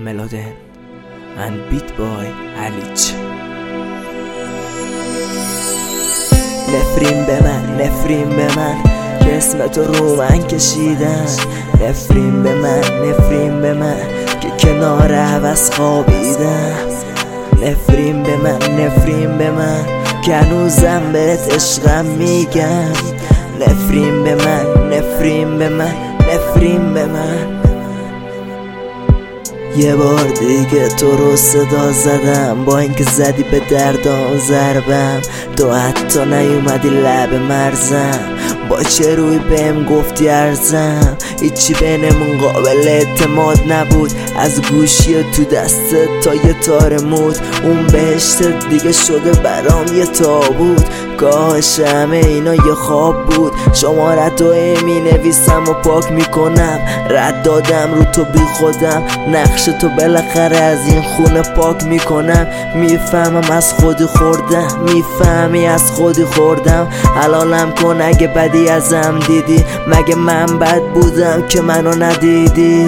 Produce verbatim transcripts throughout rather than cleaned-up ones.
Melodin and Beat Boy Alic. نفرین به من، نفرین به من که اسم تو رو من کشیدن. نفرین به من، نفرین به من که کنار هوس خوابیدم. نفرین به من، نفرین به من که هنوزم بهت عشقم میگم. نفرین به من، نفرین به من، نفرین به من. یه بار دیگه تو رو صدا زدم، با اینکه زدی به دردان ضربم. تو حتی نیومدی لب مرزم، با چه روی بهم گفتی ارزم. هیچی بینمون قابل اعتماد نبود، از گوشی تو دستت تا یه تار مود. اون بهشت دیگه شده برام یه تابوت، کاش همه اینا یه خواب بود. شمارت رو می نویسم و پاک میکنم، رد دادم رو تو بی خودم. نقش تو بالاخره از این خونه پاک میکنم. میفهمم از خودی خوردم، میفهمی از خودی خوردم. حلالم کن اگه بدی ازم دیدی، مگه من بد بودم که منو ندیدی؟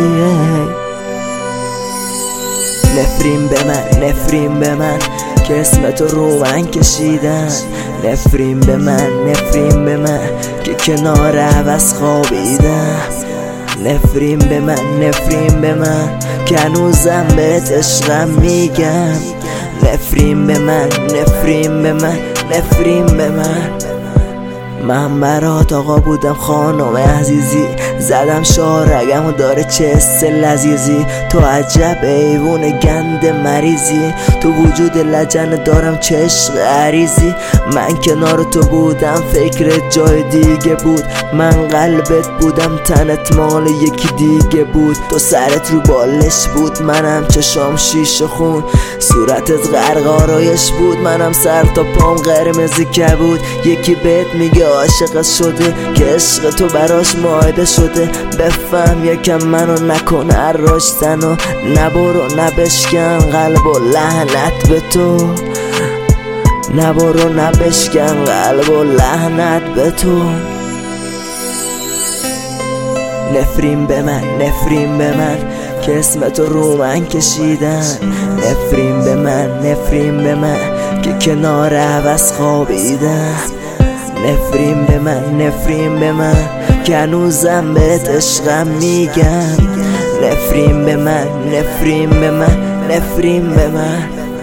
نفرین به من، نفرین به من که اسم تو رو من کشیدن. نفرین به من، نفرین به من که کنار هوس خوابیدم. نفرین به من، نفرین به من که هنوزم بهت عشقم میگم. نفرین به من، نفرین به من، نفرین به من. من برات آقا بودم خانم عزیزی، زدم شارگم و داره چه حس لذیذی. تو عجب ایوون گند مریضی، تو وجود لجن دارم چه عشق عریضی. من کنار تو بودم فکر جای دیگه بود، من قلبت بودم تنت مال یکی دیگه بود. تو سرت رو بالش بود، منم چشام شیشه خون. صورتت غرقارایش بود، منم سر تا پام قرمزی کبود. یکی بهت میگه عاشق شده که عشق تو براش ماهده شده. بفهم یکم منو نکن عراشتن و نبرو نبشکن قلب و لعنت به تو. نبرو نبشکن قلب و لعنت به تو. نفرین به من، نفرین به من که اسم تو رو من کشیدن. نفرین به من، نفرین به من که کنار هوس خوابیدم. نفرین به من، نفرین به من که هنوزم بهت عشقم میگم. نفرین به من، نفرین به من، نفرین به من.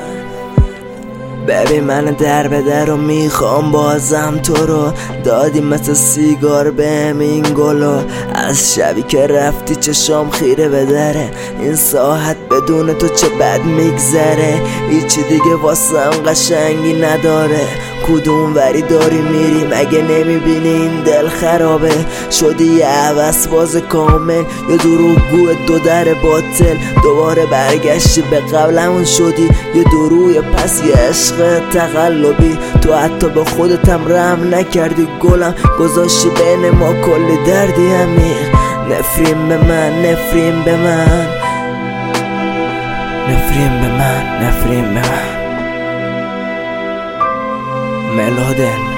ببین من در به در رو میخوام بازم تو رو، دادی مثل سیگار بهم این گلو. از شبی که رفتی چشام خیره به دره، این ساعت بدون تو چه بد میگذره. هیچی دیگه واسم قشنگی نداره، کدوم وری داری میری مگه نمیبینی این دل خرابه؟ شدی یه هوس باز کامل یا دروغگو دو در باطل. دوباره برگشتی به قبلمون شدی یه دروی پس یه عشق تقلبی. تو حتی به خودتم رحم نکردی گلم، گذاشتی بین ما کلی دردی عمیق. نفرین به من، نفرین به من، نفرین به من، نفرین به من. Melodin